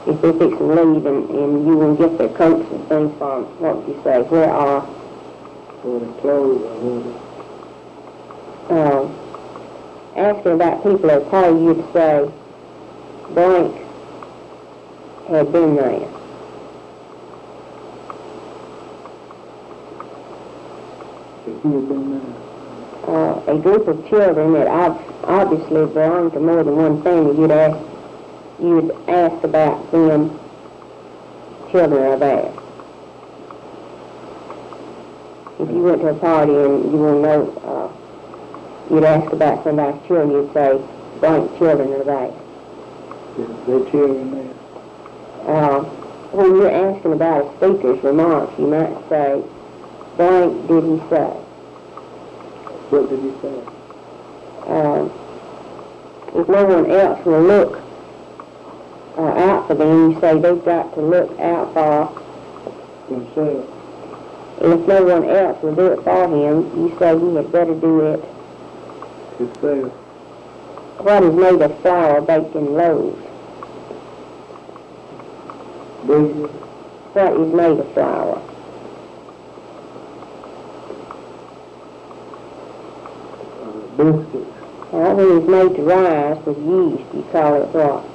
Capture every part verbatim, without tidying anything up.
if they fix to leave and, and you will get their coats and things for them, what would you say? Where are, For the clothes, I ordered. uh, asking about people that call you to say blank had been there. If he had been there. Uh, a group of children that ob- obviously belong to more than one family, you'd ask, you'd ask about them children are there. If you went to a party and you want to know, uh, you'd ask about somebody's children, you'd say, blank children are there. Is there children there? Uh, when you're asking about a speaker's remarks, you might say, blank did he say? What did he say? Uh, if no one else will look uh, out for them, you say they've got to look out for. Himself. If no one else will do it for him, you say he had better do it. Himself. What is made of flour baked in loaves? Bread. What is made of flour? Uh, biscuits. Uh, when it's made to rise with yeast, you call it what?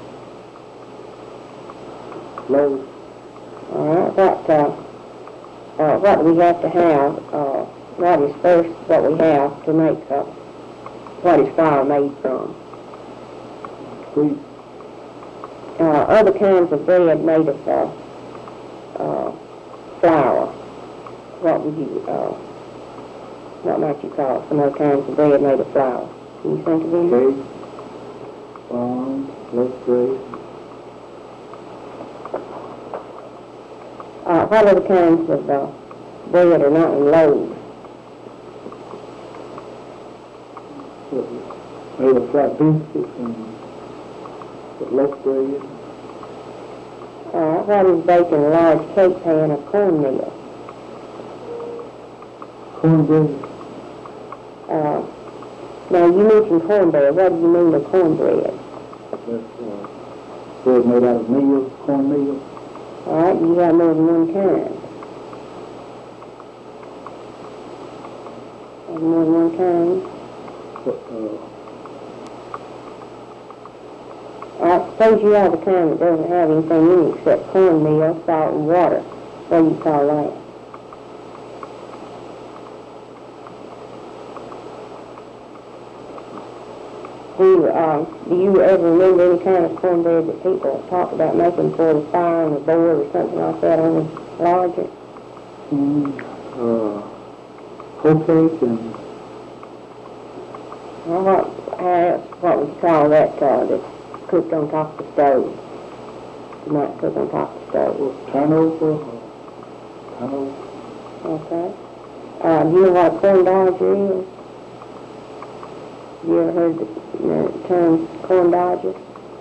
Loaves. All right, what, uh, uh, what do we have to have? Uh, what is first what we have to make uh, what is flour made from? Wheat. Uh, other kinds of bread made of uh, uh, flour. What would you, uh, what might you call some other kinds of bread made of flour? Can you think of any? Cake. Farm. Loaf bread. Uh, what other kinds of uh, bread are not in loaves? Made of flat biscuits and loaf bread. Uh, what is baked in a large cake pan of cornmeal? Cornbread. Uh, now, you mentioned cornbread. What do you mean by cornbread? That's uh, bread made out of meal, cornmeal. All right, you got more than one kind. Have more than one kind. Uh, I suppose you have the kind that doesn't have anything in it except cornmeal, salt, and water. What do you call that? Do you, uh, do you ever remember any kind of cornbread that people talk about making for the fire on the board or something like that on the larger? mm, uh, whole cake and Well, what, uh, what would you call that uh, that's cooked on top of the stove? You might cook on top of the stove. turnover. Uh, turnover. Okay. Uh, do you know what a corn dodger is? You ever heard the, the term corn dodger?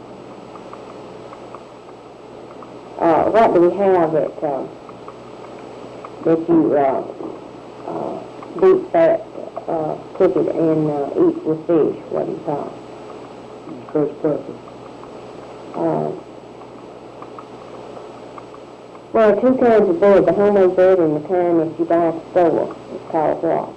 Uh, what do we have that, uh, that you uh, uh, deep fat, uh, cook it and uh, eat with fish? What do you call it? Crushed pepper. Uh, well, two kinds of bread, the homemade bread and the kind that you buy at the store. It's called what?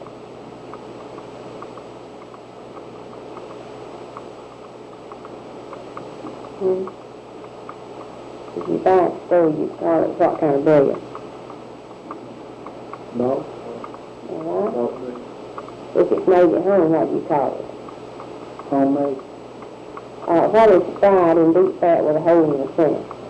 Hmm? If you buy at the store, you call it what kind of bread? No. All right? No. If it's made at home, what do you call it? Homemade. Uh, what is fried in deep fat with a hole in the center?